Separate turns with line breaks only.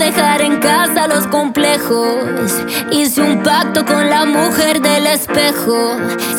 dejar en casa los complejos. Hice un pacto con la mujer del espejo.